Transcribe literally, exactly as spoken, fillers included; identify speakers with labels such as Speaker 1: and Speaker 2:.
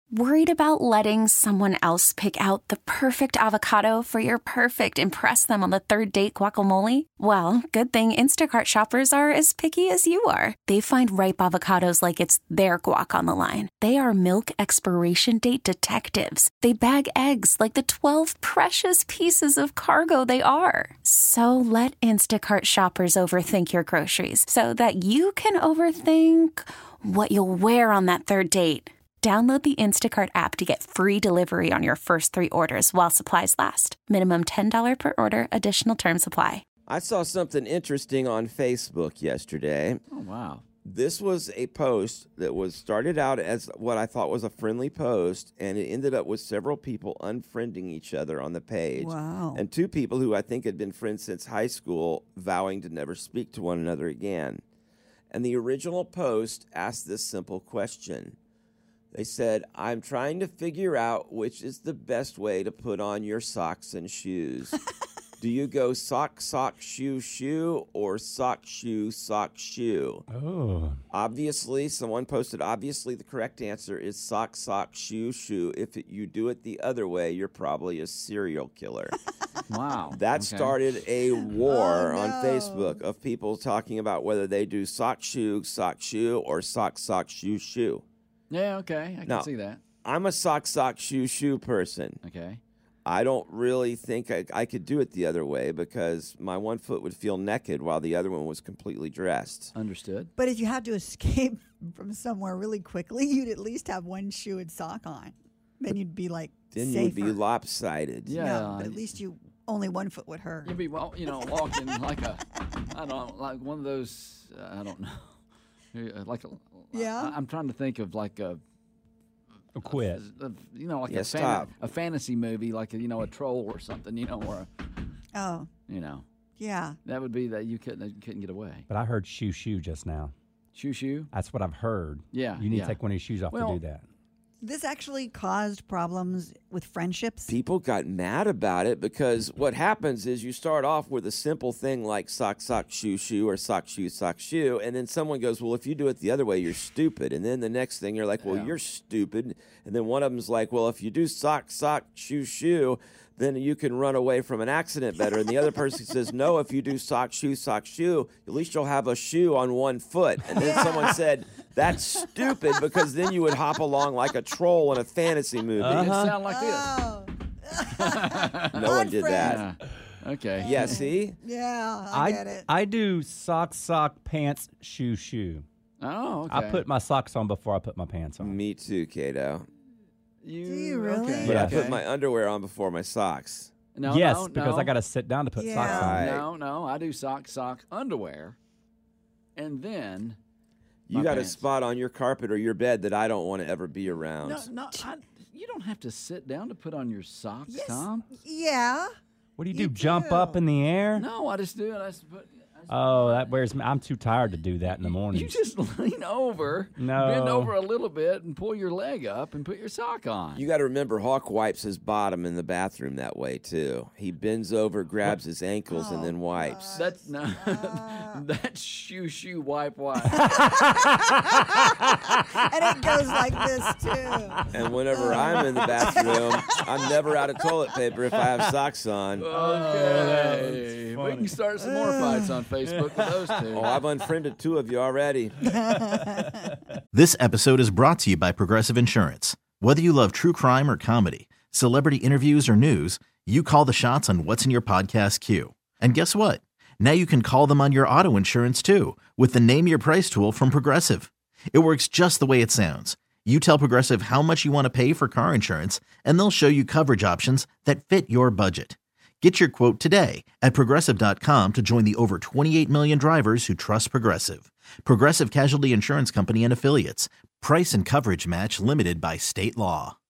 Speaker 1: Worried about letting someone else pick out the perfect avocado for your perfect impress them on the third date guacamole? Well, good thing Instacart shoppers are as picky as you are. They find ripe avocados like it's their guac on the line. They are milk expiration date detectives. They bag eggs like the twelve precious pieces of cargo they are. So let Instacart shoppers overthink your groceries so that you can overthink what you'll wear on that third date. Download the Instacart app to get free delivery on your first three orders while supplies last. Minimum ten dollars per order. Additional terms apply.
Speaker 2: I saw something interesting on Facebook yesterday.
Speaker 3: Oh, wow.
Speaker 2: This was a post that was started out as what I thought was a friendly post, and it ended up with several people unfriending each other on the page.
Speaker 4: Wow.
Speaker 2: And two people who I think had been friends since high school vowing to never speak to one another again. And the original post asked this simple question. They said, I'm trying to figure out which is the best way to put on your socks and shoes. Do you go sock, sock, shoe, shoe, or sock, shoe, sock, shoe?
Speaker 5: Oh.
Speaker 2: Obviously, someone posted, obviously the correct answer is sock, sock, shoe, shoe. If it, you do it the other way, you're probably a serial killer.
Speaker 3: Wow.
Speaker 2: That
Speaker 3: Okay.
Speaker 2: started a war
Speaker 4: Oh,
Speaker 2: on
Speaker 4: no.
Speaker 2: Facebook of people talking about whether they do sock, shoe, sock, shoe, or sock, sock, shoe, shoe.
Speaker 3: Yeah, okay. I can
Speaker 2: Now,
Speaker 3: see that.
Speaker 2: I'm a sock, sock, shoe, shoe person.
Speaker 3: Okay.
Speaker 2: I don't really think I, I could do it the other way because my one foot would feel naked while the other one was completely dressed.
Speaker 3: Understood.
Speaker 4: But if you had to escape from somewhere really quickly, you'd at least have one shoe and sock on. Then you'd be like
Speaker 2: Then
Speaker 4: safer.
Speaker 2: you would be lopsided.
Speaker 3: Yeah.
Speaker 4: No, but at least you only one foot would hurt.
Speaker 3: You'd be, well, you know, walking like a, I don't know, like one of those, uh, I don't know, Uh, like a,
Speaker 4: Yeah?
Speaker 3: I, I'm trying to think of like a,
Speaker 5: A quit.
Speaker 3: a you know, like
Speaker 2: Yeah,
Speaker 3: a,
Speaker 2: stop.
Speaker 3: a fantasy movie, like a, you know, a troll or something, you know, or a,
Speaker 4: Oh,
Speaker 3: you know,
Speaker 4: yeah.
Speaker 3: that would be that you couldn't you couldn't get away.
Speaker 5: But I heard shoe shoe just now.
Speaker 3: Shoo shoo.
Speaker 5: That's what I've heard.
Speaker 3: Yeah,
Speaker 5: You need
Speaker 3: yeah.
Speaker 5: to take one of your shoes off
Speaker 3: Well,
Speaker 5: to do that.
Speaker 4: This actually caused problems with friendships.
Speaker 2: People got mad about it because what happens is you start off with a simple thing like sock, sock, shoe, shoe, or sock, shoe, sock, shoe, and then someone goes, well, if you do it the other way, you're stupid. And then the next thing you're like, well,
Speaker 3: Yeah.
Speaker 2: you're stupid. And then one of them's like, well, if you do sock, sock, shoe, shoe, then you can run away from an accident better. And the other person says, no, if you do sock, shoe, sock, shoe, at least you'll have a shoe on one foot. And then someone said, that's stupid because then you would hop along like a troll in a fantasy movie.
Speaker 3: It sound like this.
Speaker 4: Oh,
Speaker 2: No one did that.
Speaker 3: Yeah. Okay.
Speaker 2: Yeah, see?
Speaker 4: yeah, I, get it.
Speaker 5: I do sock, sock, pants, shoe, shoe.
Speaker 3: Oh, okay.
Speaker 5: I put my socks on before I put my pants on.
Speaker 2: Me too, Kato.
Speaker 3: You,
Speaker 4: Do you really?
Speaker 3: Okay.
Speaker 2: But I
Speaker 5: Yes.
Speaker 2: put my underwear on before my socks.
Speaker 3: No,
Speaker 5: yes,
Speaker 3: no,
Speaker 5: because
Speaker 3: no.
Speaker 5: I got to sit down to put socks
Speaker 4: Yeah.
Speaker 5: on.
Speaker 2: Right.
Speaker 3: No, no, I do sock, sock, underwear, and then
Speaker 2: You
Speaker 3: my
Speaker 2: got
Speaker 3: pants.
Speaker 2: a spot on your carpet or your bed that I don't want to ever be around.
Speaker 3: No, no, I, you don't have to sit down to put on your socks,
Speaker 4: Yes.
Speaker 3: Tom.
Speaker 4: Yeah.
Speaker 5: What do you do?
Speaker 4: You
Speaker 5: Jump
Speaker 4: do.
Speaker 5: up in the air?
Speaker 3: No, I just do it. I just put. I just
Speaker 5: Oh, that wears me. I'm too tired to do that in the morning.
Speaker 3: You just lean over,
Speaker 5: No.
Speaker 3: bend over a little bit, and pull your leg up and put your sock on.
Speaker 2: You got to remember, Hawk wipes his bottom in the bathroom that way too. He bends over, grabs his ankles, and then wipes.
Speaker 3: That's no, that's shoo shoo wipe wipe.
Speaker 4: And it goes like this, too.
Speaker 2: And whenever I'm in the bathroom, I'm never out of toilet paper if I have socks on.
Speaker 3: Okay, we can start some more fights on Facebook with those two.
Speaker 2: Oh, I've unfriended two of you already.
Speaker 6: This episode is brought to you by Progressive Insurance. Whether you love true crime or comedy, celebrity interviews or news, you call the shots on what's in your podcast queue. And guess what? Now you can call them on your auto insurance too with the Name Your Price tool from Progressive. It works just the way it sounds. You tell Progressive how much you want to pay for car insurance, and they'll show you coverage options that fit your budget. Get your quote today at Progressive dot com to join the over twenty-eight million drivers who trust Progressive. Progressive Casualty Insurance Company and Affiliates. Price and coverage match limited by state law.